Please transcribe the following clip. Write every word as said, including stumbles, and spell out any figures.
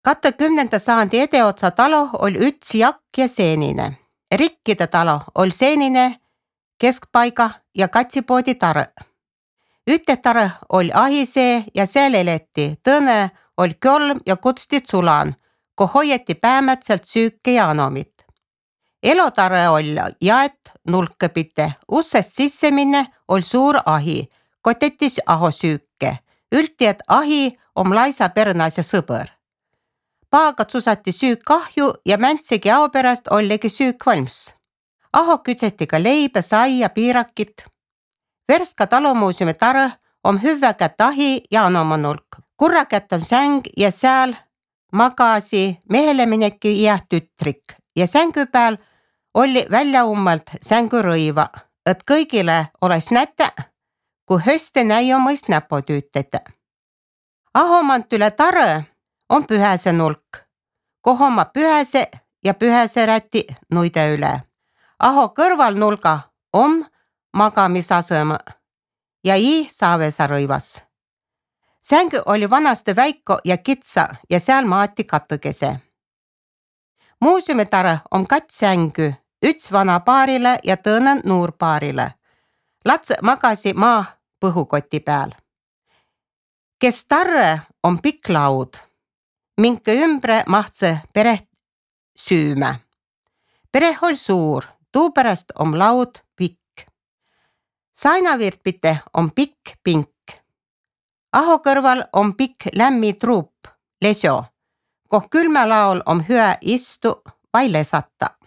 kahekümnenda sajandi edeotsa talo oli üts jakk ja seenine. Rikkide talo oli seenine, keskpaiga ja katsipoodi tare. Üte tare oli ahisee ja seal eleti. Tõne oli kölm ja kutsti Sulan, ko hoieti päämätselt süüke ja anomit. Elotare oli jaet nulkõpite. Ussest sisse minne oli suur ahi, kotetis aho süüke. Ülti, et ahi om laisa pernaise sõber. Paagat susati süük kahju ja mäntsegi ao pärast ollegi süük valms. Aho kütseti ka leibe, sai ja piirakit. Verska talumuuseumi tare om hüvä kätt ahi ja anoma nulk. Kurra kätt on säng ja seal magasi mehelemineki ja tütrik. Ja sängu peal oli välja ummalt sängurõiva, et kõigile oleks näte, kui höste näiomõist näpotüütete. Ahomant üle tare on pühäse nulk, koh oma pühäse ja pühäse räti nuide üle. Aho kõrval nulga on magamisasõm ja ii saavesa rõivas. Sängu oli vanasti väiko ja kitsa ja seal maati katõgese. Muuseumitare on kats sängu, üts vana paarile ja tõõne nuur paarile. Lats magasi maa põhukoti peal. Kes tarre on pikk laud, minke ümbre mahtse pere süümä. Pere oli suur, tuupärast on laud pikk. Sainavirtpite on pikk pink. Aho kõrval on pikk lämmi truup, lesjo, koh külmä laol on hüä istu vai lesata.